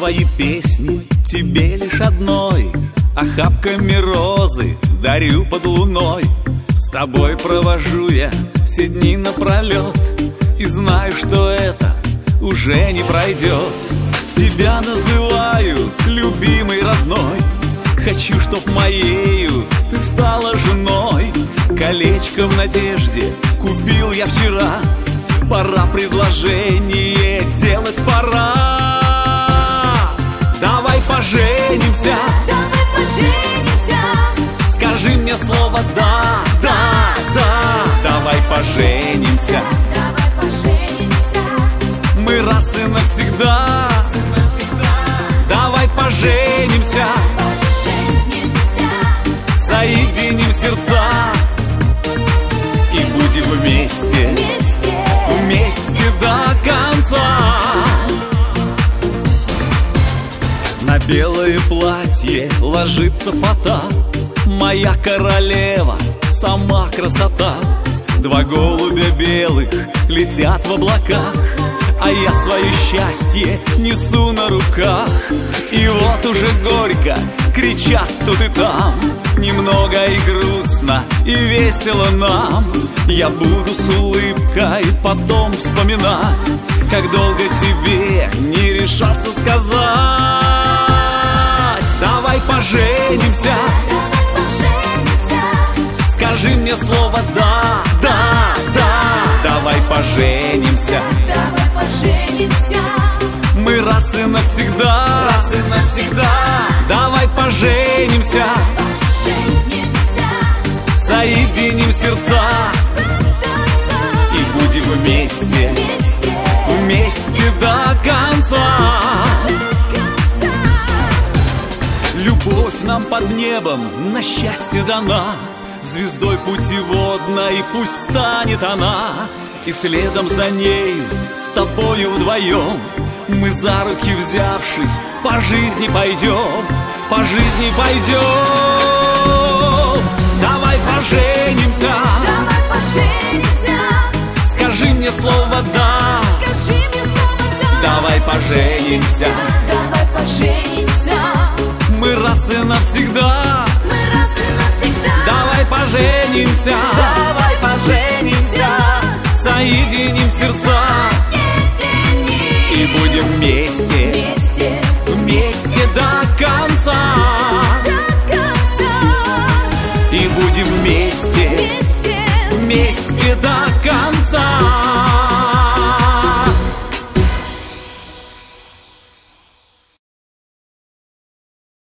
свои песни тебе лишь одной, охапками розы дарю под луной. С тобой провожу я все дни напролет, и знаю, что это уже не пройдет. Тебя называю любимой, родной, хочу, чтоб моею ты стала женой. Колечко в надежде купил я вчера, пора предложение делать, пора. Давай поженимся, давай поженимся. Скажи мне слово да, да, да. Давай поженимся, давай поженимся. Мы раз и навсегда, давай поженимся, соединим сердца и будем вместе, вместе до конца. На белое платье ложится фата, моя королева, сама красота. Два голубя белых летят в облаках, а я свое счастье несу на руках. И вот уже горько кричат тут и там, немного и грустно, и весело нам. Я буду с улыбкой потом вспоминать, как долго тебе не решался сказать. Давай поженимся, скажи мне слово да, да, да. Давай поженимся, мы раз и навсегда, давай поженимся, соединим сердца и будем вместе, вместе до конца. Любовь нам под небом на счастье дана, звездой путеводной пусть станет она. И следом за нею, с тобою вдвоем, мы за руки взявшись, по жизни пойдем, по жизни пойдем. Давай поженимся, давай поженимся. Скажи мне слово да, скажи мне слово да. Давай поженимся, давай поженимся. Мы раз и навсегда, мы раз и навсегда. Давай поженимся, давай поженимся. Соединим сердца и будем вместе, вместе, вместе до конца. И будем вместе, вместе, вместе до конца.